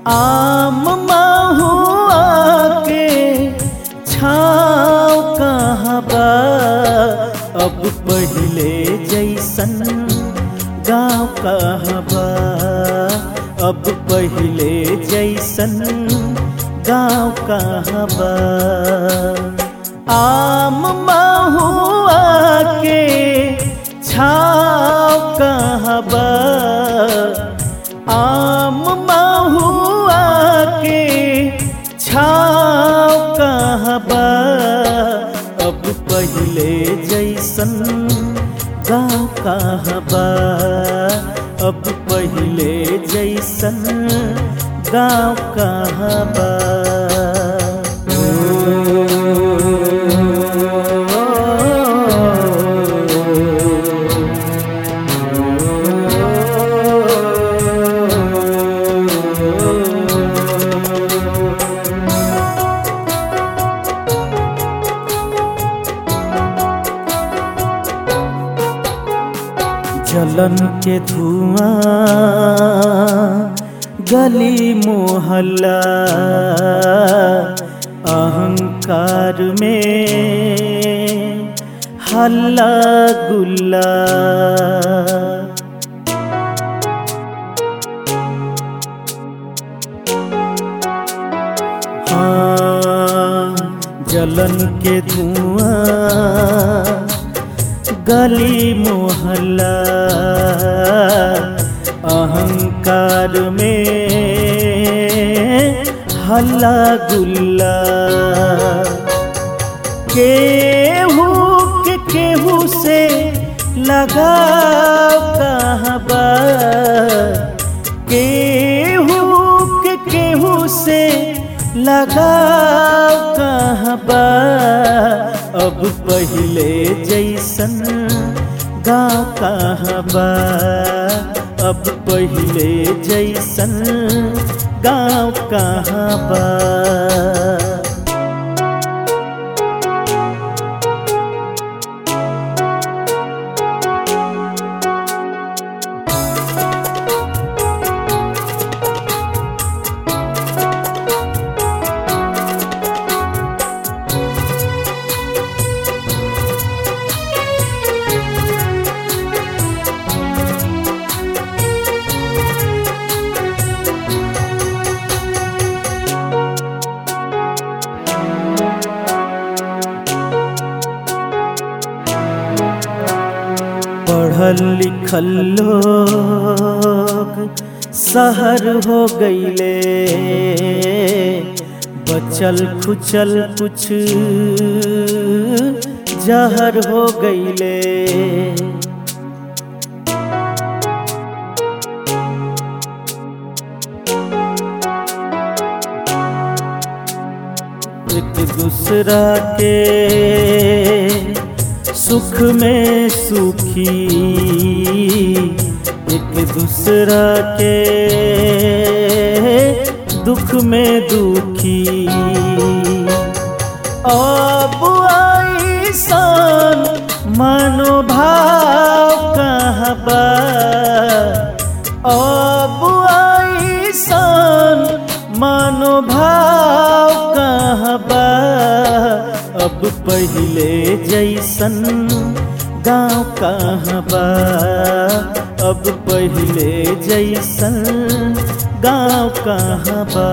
आम महुआ के छाँव कहाँ बा, अब पहिले जैसन गाँव कहाँ बा, अब पहिले जैसन गाँव कहाँ बा। आम महुआ के छाँव कहाँ बा, आम महुआ के छाँव कहाँ बा, अब पहिले जैसन गाँव कहाँ बा, अब पहिले जैसन गाँव कहाँ बा। जलन के धुआं गली मोहल्ला, अहंकार में हल्ला गुल्ला। हाँ, जलन के धुआं गली मोहल्ला, अहंकार में हल्ला गुल्ला। केहू के केहू से लगाव कहाँ बा, केहू के केहू से लगाव कहाँ बा, अब पहिले जैसन गाँव कहाँ बा, अब पहिले जैसन गाँव कहाँ बा। पढ़ल लिखल लोग शहर हो गईले, बचल खुचल कुछ जहर हो गईले। एक दूसरा के सुख में सुखी, एक दूसरा के दुख में दुखी। अब ऐसन मनोभाव कहाँ बा, अब ऐसन मनोभाव कहाँ बा, अब पहिले जैसन गाँव कहाँ बा, अब पहिले जैसन गाँव कहाँ बा।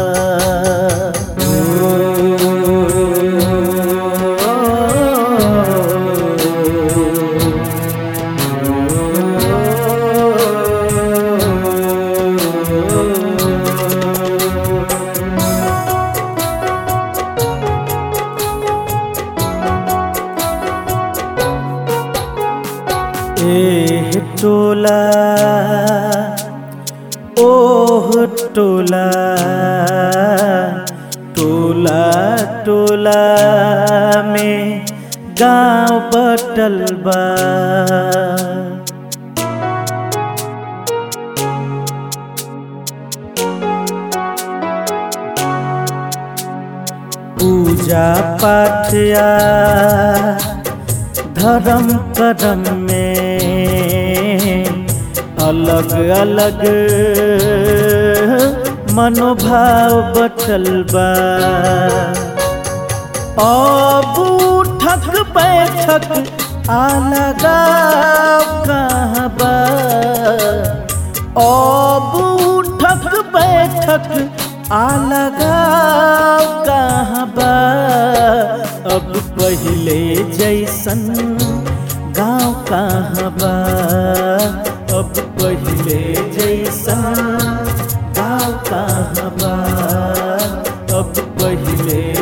एह टोला ओह टोला, टोला टोला में गाँव बटल बा। पूजा पाठ या धर्म करम में अलग अलग मनोभाव बटल बा। अब उठक बैठक अलगाव कहाँ बा। अब उठक बैठक अलगाव कहाँ बा। अब पहिले जैसन गाँव कहाँ बा। अब पहिले जैसन गाँव कहाँ बा। अब पहिले